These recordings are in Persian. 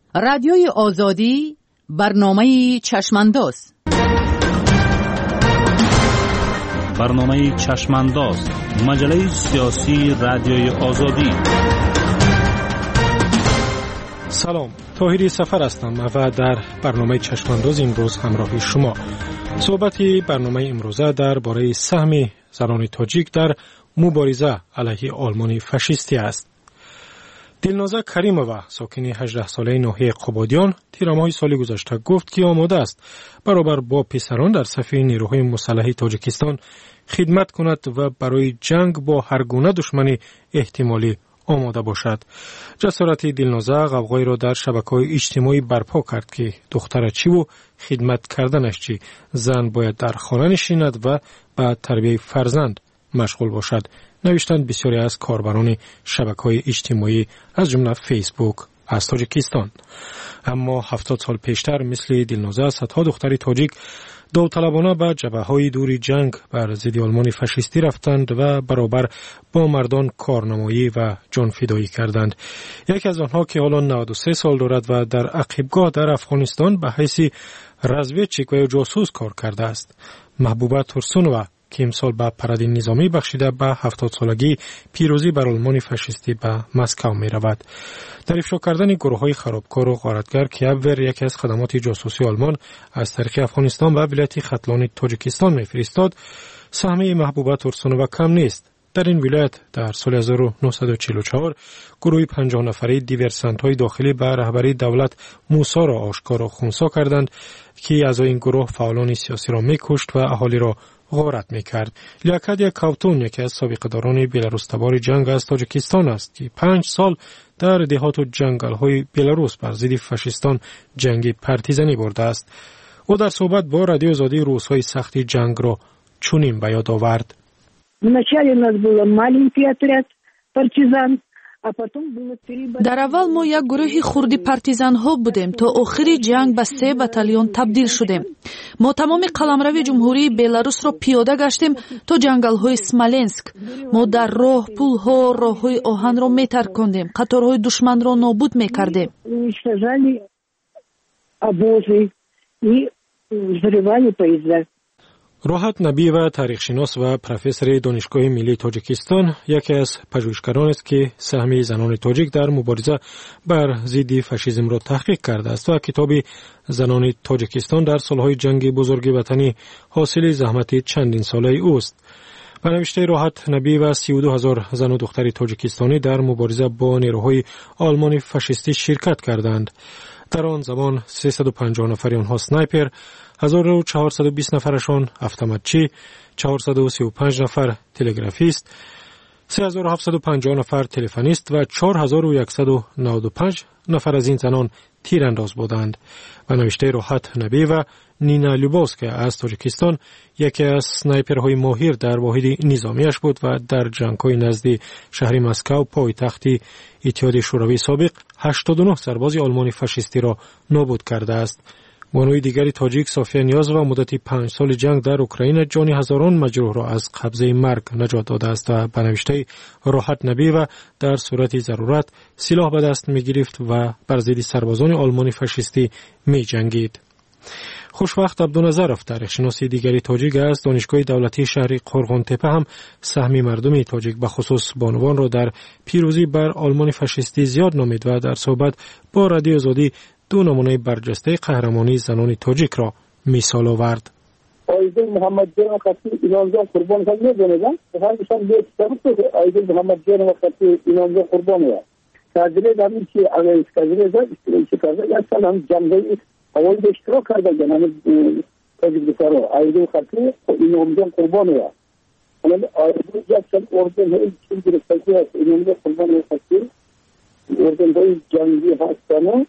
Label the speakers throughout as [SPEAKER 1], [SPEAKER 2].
[SPEAKER 1] رادیوی آزادی برنامه چشمانداز.
[SPEAKER 2] برنامه چشمانداز، مجله سیاسی رادیوی آزادی.
[SPEAKER 3] سلام، طاهری سفر هستم و در برنامه چشمانداز امروز همراه شما. صحبتی برنامه امروزه درباره سهم زنان تاجیک در مبارزه علیه آلمان فاشیستی است. دلنازه کریمووا، ساکن 18 ساله ناحیه قبادیان، تیرماه سال گذشته گفت که آماده است برابر با پسران در صف نیروهای مسلح تاجیکستان خدمت کند و برای جنگ با هر گونه دشمن احتمالی آماده باشد. جسارت دلنازه غوغایی را در شبکه‌های اجتماعی برپا کرد که دختر چی و خدمت کردنش چی، زن باید در خانه نشیند و به تربیت فرزند مشغول باشد، نوشتند بسیاری از کاربران شبکه‌های اجتماعی از جمله فیسبوک از تاجیکستان. اما 70 سال پیشتر مثل دلنازه صدها دختر تاجیک داوطلبانه به جبهه‌های دور جنگ بر ضد آلمان فاشیستی رفتند و برابر با مردان کارنمایی و جان فدایی کردند. یکی از آنها که حالا 93 سال دارد و در عقبگاه در افغانستان به حیث رزویچیک و جاسوس کار کرده است، محبوبه تورسونووا، که امسال به پرده نظامی بخشیده به 70 سالگی پیروزی بر آلمان فاشیستی به مسکو می رود. در افشا کردن گروه‌های خرابکار و غارتگر که ابور یکی از خدمات جاسوسی آلمان از طریق افغانستان و ولایت ختلان تاجیکستان می فرستاد، سهم محبوبه تورسونووا کم نیست. در این ولایت در سال 1944 گروهی 50 نفره دیورسانت‌های داخلی به رهبری دولت موسی را آشکار و خنثی کردند که اعضای این گروه فعالان سیاسی را می‌کشت و اهالی را غارت می‌کرد. لیاکادیا کاوتون یکی از سابقه‌داران بلاروس تبار جنگ از تاجیکستان است که 5 سال در دهات و جنگل‌های بلاروس بر ضد فاشیستان جنگی پرتیزنی برده است. او در صحبت با رادیو آزادی روزهای سختی جنگ را چنین به یاد آورد:
[SPEAKER 4] در اول ما یک گروه خردی پارتیزان ها بودیم تا آخر جنگ به 3 بتالیون تبدیل شدیم. ما تمام قلمرو جمهوری بلاروس را پیاده گشتیم تا جنگل های اسمالنسک. ما در راه پول ها، راه های آهن را می ترکاندیم، قطارهای دشمن را نابود می کردیم.
[SPEAKER 3] راحت نبیوا، تاریخشناس و پروفسور دانشگاه ملی تاجیکستان، یکی از پژوهشگران است که سهم زنان تاجیک در مبارزه بر ضد فاشیسم را تحقیق کرده است و کتاب زنان تاجیکستان در سالهای جنگ بزرگ وطنی حاصل زحمت چندین ساله اوست. به نوشته راحت نبیوا 32,000 زن و دختر تاجیکستانی در مبارزه با نیروهای آلمان فاشیستی شرکت کردند. در آن زمان 350 نفر آنها سنایپر، 1420 نفرشان اتوماتچی، 435 نفر تلگرافیست، 3750 نفر تلفنیست و 4195 نفر از این زنان تیرانداز بودند. و نوشته راحت نبیوا، نینا لوباسکا از تاجیکستان یکی از سنایپرهای ماهر در واحد نظامیش بود و در جنگ‌های نزد شهر مسکو پایتخت اتحاد شوروی سابق 89 سرباز آلمانی فاشیستی را نابود کرده است. بانوی دیگری تاجیک صافیه نیازова مدت 5 سال جنگ در اوکراین جان هزاران مجروح را از قبضه مرگ نجات داده است و به نوشته راحت نبیوا در صورت ضرورت سلاح به دست می گرفت و بر ضد سربازان آلمانی فاشیستی می جنگید. خوشوقت عبدالنظرов، تاریخشناس دیگری تاجیک از دانشگاه دولتی شهر قرغانتپه، هم سهم مردم تاجیک به خصوص بانوان را در پیروزی بر آلمان فاشیستی زیاد نامید و در صحبت با رادیو آزادی 2 نمونه برجسته قهرمانی زنان تاجیک را مثال آورد.
[SPEAKER 5] آیدل محمد جان خطی ایرانجان قربان کنید بنظرم هرشان به طرف آیدل محمد جان خطی ایرانجان قربانه. تاجره داریم که اگر اسکازره زد استفاده کرده یا سلام جنبه اول به اشتراک کرده جناب تاجیک بسیار آیدل خطی ایرانجان قربانه. ولی آیدل جسد اردن هایی چیز گرفتگی است ایرانجان قربانه خطی اردن هایی جنگی هستند.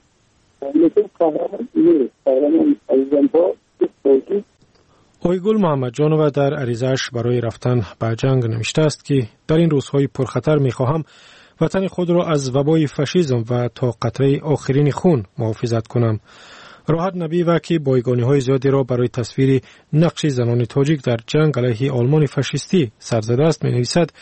[SPEAKER 3] آیگل محمد جانووا در عریضه‌اش برای رفتن به جنگ نوشته است که در این روزهای پرخطر می‌خواهم وطن خود را از وبای فاشیسم و تا قطره آخرین خون محافظت کنم. راحت نبیوا که بایگانی‌های زیادی را برای تصویر نقش زنان تاجیک در جنگ علیه آلمان فاشیستی سر زده است می‌نویسد: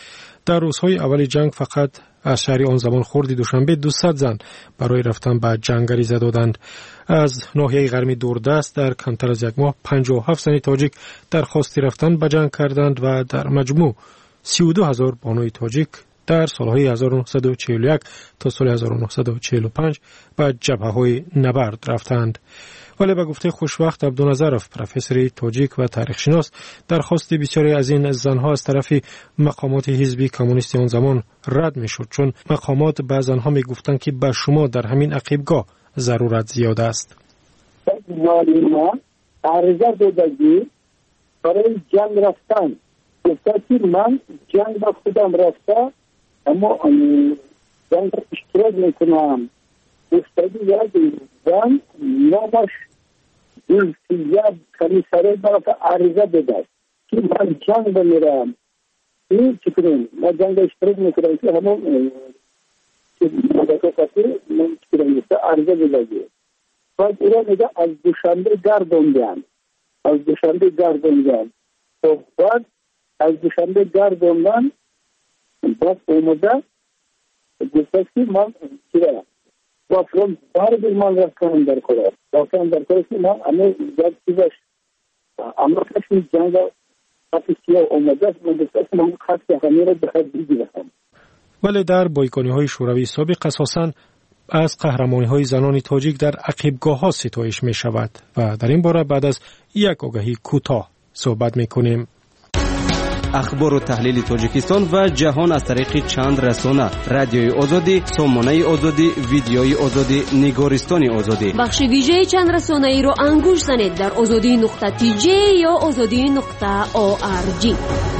[SPEAKER 3] در روزهای اول جنگ فقط از شهر آن زمان خردی دوشنبه 200 زن برای رفتن به جنگ غریزه دادند. از ناحیه غربی دوردست در کمتر از یک ماه 57 زن تاجیک درخواست رفتن به جنگ کردند و در مجموع 32,000 بانوی تاجیک در سالهای 1941 تا سال 1945 به جبهه‌های نبرد رفتند. ولی به گفته خوشوقت عبدالنظرов پروفسور تاجیک و تاریخشناس، درخواست بسیاری از این زنها از طرف مقامات حزبی کمونیستی آن زمان رد میشد، چون مقامات به زنها میگفتند که به شما در همین عقیبگاه ضرورت زیاد است.
[SPEAKER 5] ما عرضه دادگی برای جنگ رفتن گفته که من جنگ با خودم رفته اما جنگ اشتراک میکنم. گفته یک زن نامش دلسیاب کمیساره برای عرضه داده که من جنگ بمیرم. این چی کنیم؟ ما جنگ اشتراک میکنم که همون مدرکاتی من چی کنیم؟ عرضه داده. بعد او میگه از دوشنبه گردوندن. از دوشنبه گردوندن. بعد از دوشنبه گردوندن بعد اومده گفته که من چیرم و فرم بار من رفتم در کار. رفتم در کار که من همه جد چیزش اما کسی جنگ خطی سیاه اومده من گفته که من خطی همه را بخط بگیرم.
[SPEAKER 3] ولی در بایگانی های شوروی سابق اساساً از قهرمانی های زنان تاجیک در عقیبگاه ها ستایش می شود و در این باره بعد از یک آگهی کوتاه صحبت می کنیم.
[SPEAKER 6] اخبار و تحلیل تاجیکستان و جهان از طریق چند رسانه: رادیوی آزادی، سامانه آزادی، ویدیوی آزادی، نگارستان آزادی.
[SPEAKER 7] بخش ویژه چند رسانه ای رو انگوش زنید در azadi.tj یا azadi.org.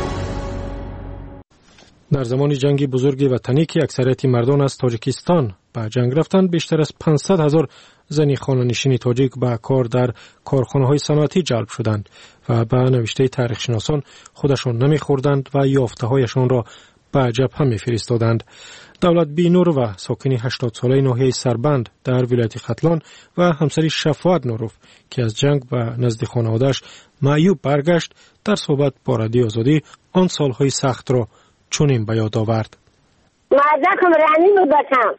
[SPEAKER 3] در زمان جنگ بزرگ وطنی که اکثریت مردان از تاجیکستان به جنگ رفتند، بیشتر از 500,000 زنی خانه‌نشین تاجیک به کار در کارخانه‌های صنعتی جلب شدند و به نوشته تاریخشناسان خودشان نمی‌خوردند و یافته‌هایشان را به جبهه می‌فرستادند. دولت بینور و ساکن 80 ساله ناحیه سربند در ولایت ختلان و همسری شفاعت نوروف که از جنگ به نزد خانواده‌اش معیوب برگشت، در صحبت با رادیو آزادی آن سال‌های سخت را چنین به یاد آورد.
[SPEAKER 8] مردم رانی بود باشم.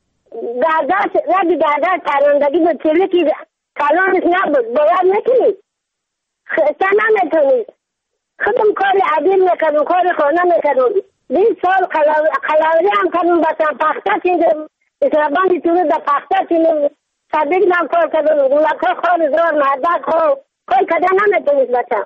[SPEAKER 8] دردار پروندگی بود چیزی که کلانش نبود. باید نکنید. خسته نمیتونید. خودم کار عدیم میکنم. کار خانه میکنم. 20 سال قلاوری هم کنم باشم. پخته چیزم. اسرابانی تونه در پخته چیزم. صدیق هم کار کردم. ملکا خواه زور مردک خواه. کار کده نمیتونید باشم.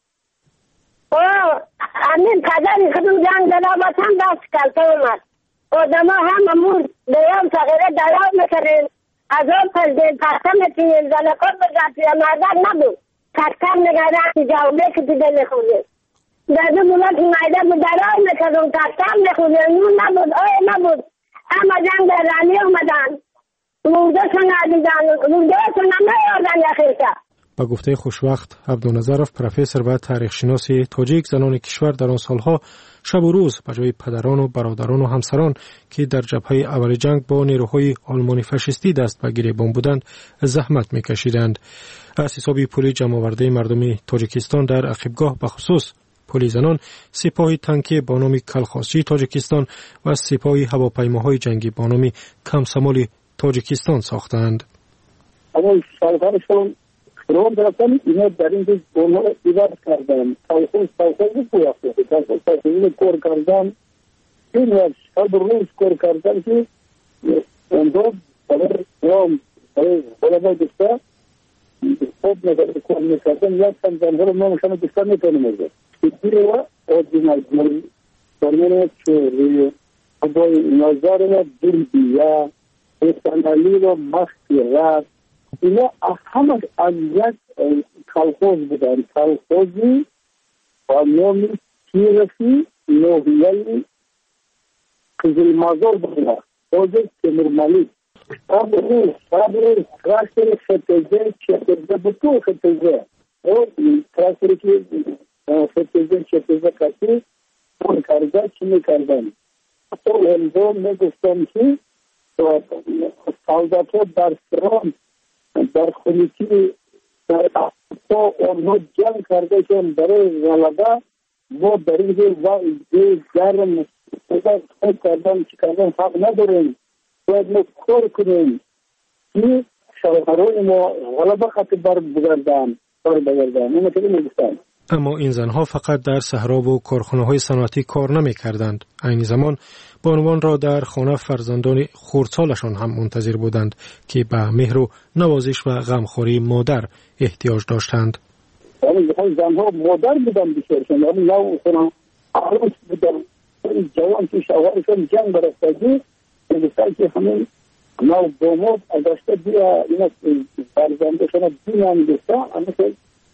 [SPEAKER 8] همین قدری خودم جنگ دلا باشم دست کلته اومد. آدم ها هم امون دیام صغیره دلال میکنین. از آن پردین پخته میتونین. زنکات بگردی مردک نبود. پختم نگرد جاوله که دیده میخونید. در دو بولت مایده بود دلال میکنم. پختم میخونید. نون نبود. نبود. اما جنگ در رانی اومدن. مرده شون عدیدن. مرده شون نمیاردن یخیشه.
[SPEAKER 3] با گفته خوشوقت عبدالنظرов پروفسور و تاریخشناس تاجیک، زنان کشور در آن سالها شب و روز به جای پدران و برادران و همسران که در جبهه اول جنگ با نیروهای آلمانی فاشیستی دست به گریبان بودند زحمت می‌کشیدند. از حساب پول جمع‌آورده مردم تاجیکستان در عقیبگاه به خصوص پل زنان، سپاه تانکی با نام کلخاسی تاجیکستان و سپاه هواپیماهای جنگی با نام کمسمال تاجیکستان ساختند.
[SPEAKER 5] اما سالهاشون روم درستان اینا در این جز بانها ایوار کردن. سالخوز بویافته. سالخوز کور کردن. این وقت شب روز کور کردن که اندو برای روم برای بلابای دسته خود نگرد کور میکردن. یک سمزنها رو نامشان دسته میتونمازد. ایدیره و اوردینال برمانه چوری ابای نظاره و دلبیه استانالی و مختی رد اینا همه از یک کلخوز بودن. کلخوزی با نام تیرفی نوحیه قزلمازار بودن. خوزی تیمرمالی صبر تراکتر فتزه چتزه بطور فتزه تراکتری که فتزه چتزه کسی اون کرده چی میکردن. تو هنزو میگفتن که سالداتو در سران در خونیکی در اصلا آنها جنگ کرده که برای غلبه ما در این گرم خود کردن چی کردن حق نداریم. باید ما کار کنیم که شوهرای ما غلبه خط بر بگردن. اونو که میگفتن.
[SPEAKER 3] اما این زنها فقط در صحرا و کارخانه‌های صنعتی کار نمی‌کردند. عین زمان بانوان را در خانه فرزندان خردسالشان هم منتظر بودند که به مهر و نوازش و غمخوری مادر احتیاج داشتند.
[SPEAKER 5] یعنی زنها مادر بودن بیشترشون، یعنی نو خونه عروس بودن. جوان که شوهرشون جنگ برفتگی میگفتن که همین نو داماد ازشته بیا اینا فرزندشون بینا میگفتن. اما که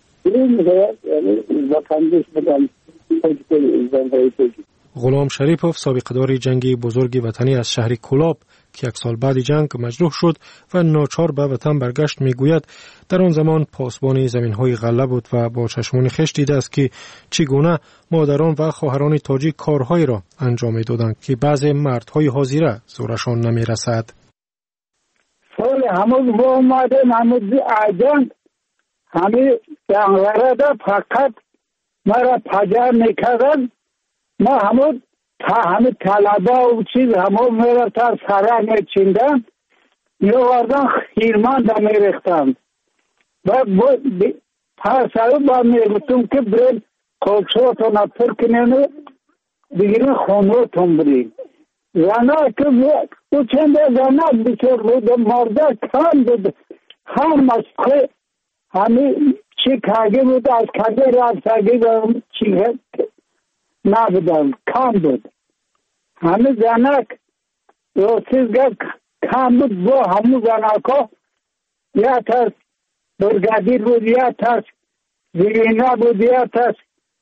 [SPEAKER 3] غلام شریپوف سابقه‌دار جنگ بزرگ وطنی از شهر کولاب که یک سال بعد جنگ مجروح شد و ناچار به وطن برگشت میگوید در آن زمان پاسبان زمین‌های غله بود و با چشمان خویش دیده است که چگونه مادران و خواهران تاجیک کارهایی را انجام می‌دادند که بعضی مردهای حاضره زورشان نمی‌رسد.
[SPEAKER 5] سال همون با اومدن همون آجان همه جنگلده فقط مرا پجر میکردن. ما همه طلبه و چیز همه مرا تا سره میچیندن میوردن خیرمند میریختن و تا سره با میگفتم که برید کلشوتون پر کنین بگیرین خونوتون برید. زنه که او چنده زنه بسر بود مرده کم بود هم مسکه همه چی کاغی بود از کاغی را از کاغی دارم چی نبودم کم بود. همه زنک روسیزگر کم بود با همه زنکا یا تاس برگادیر بود یا تاس زیرینا بود یا تاس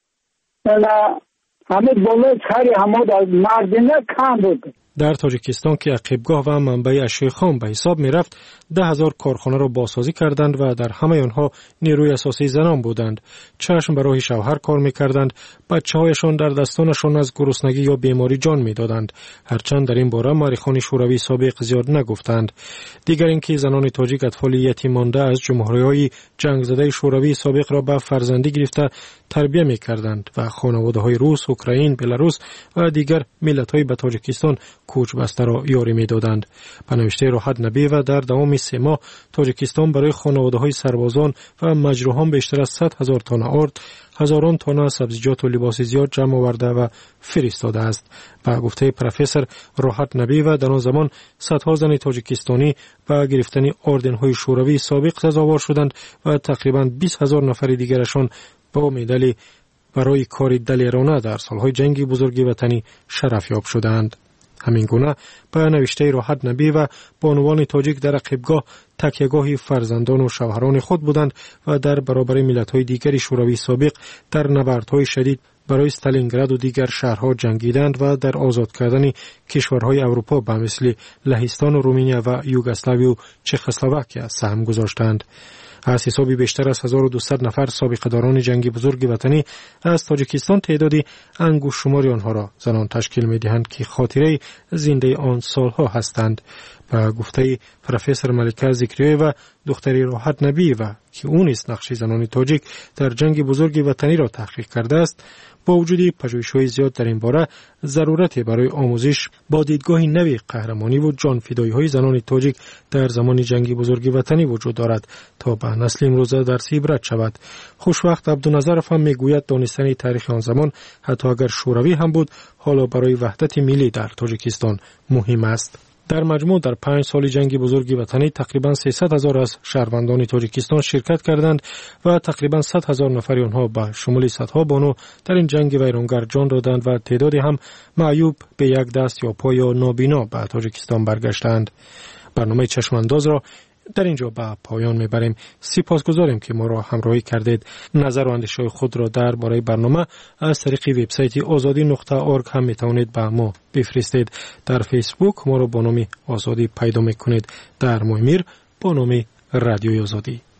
[SPEAKER 5] همه بولوز خری همه مردینه کم بود.
[SPEAKER 3] در تاجیکستان که عقبگاه و منبع اشیاء خام به حساب می رفت 10,000 کارخانه را بازسازی کردند و در همه آنها نیروی اساسی زنان بودند. چشم به راه شوهر کار می کردند. بچه هایشان در دستانشان از گرسنگی یا بیماری جان می دادند. هرچند در این باره مورخان شوروی سابق زیاد نگفتند. دیگر اینکه زنان تاجیک اطفال یتیم مانده از جمهوری‌های جنگ زده شوروی سابق را به فرزندی گرفته تربیت می کردند و خانواده‌های روس، اوکراین، بلاروس و دیگر ملت‌های به تاجیکستان کوچ بسته را یاری می دادند. به نوشته راحت نبی و در دوام 3 ماه تاجیکستان برای خانواده‌های سربازان و مجروحان بیشتر از 100,000 تن آرد، هزاران تن سبزیجات و لباس زیاد جمع آورده و فرستاده است. به گفته پروفسور راحت نبی و در آن زمان صدها زن تاجیکستانی با گرفتن اردن‌های شوروی سابق سزاوار شدند و تقریباً 20,000 نفر دیگرشان با مدال برای کار دلیرانه در سالهای جنگ بزرگ وطنی شرف یاب شدند. همین گونه به نوشته راحت نبی و بانوان تاجیک در عقبگاه تکیهگاه فرزندان و شوهران خود بودند و در برابر ملت‌های دیگر شوروی سابق در نبردهای شدید برای استالینگراد و دیگر شهرها جنگیدند و در آزاد کردن کشورهای اروپا به مثل لهستان و رومانیا و یوگسلاوی و چخسلواکیا سهم گذاشتند. از حسابی بیشتر از 1200 نفر سابقه‌داران جنگ بزرگ وطنی از تاجیکستان تعدادی انگشت شماری آنها را زنان تشکیل می‌دهند که خاطره زنده آن سالها هستند. و گفته پروفسور ملکه ذکریه و دختری راحت نبی و که اون است نقش زنان تاجیک در جنگ بزرگ وطنی را تحقیق کرده است، با وجود پژوهش‌های زیاد در این باره ضرورت برای آموزش با دیدگاه نوی قهرمانی و جانفدایی‌های زنان تاجیک در زمان جنگ بزرگ وطنی وجود دارد تا به نسل امروزه درس عبرت شود. خوشوقت عبدالنظرف هم میگوید دانستن تاریخ آن زمان حتی اگر شوروی هم بود حالا برای وحدت ملی در تاجیکستان مهم است. در مجموع در 5 سال جنگ بزرگ وطنی تقریباً 300,000 از شهروندان تاجیکستان شرکت کردند و تقریباً 100,000 نفر آنها به شمول صدها بانو در این جنگ ویرانگر جان دادند و تعدادی هم معیوب به یک دست یا پا یا نابینا به تاجیکستان برگشتند. برنامه چشمانداز را در اینجا به پایان میبریم. سپاسگزاریم که ما را همراهی کردید. نظر و اندیشه خود را درباره برنامه از طریق وبسایت azadi.org هم میتوانید به ما بفرستید. در فیسبوک ما را با نام آزادی پیدا میکنید. در مویمیر با نام رادیوی آزادی.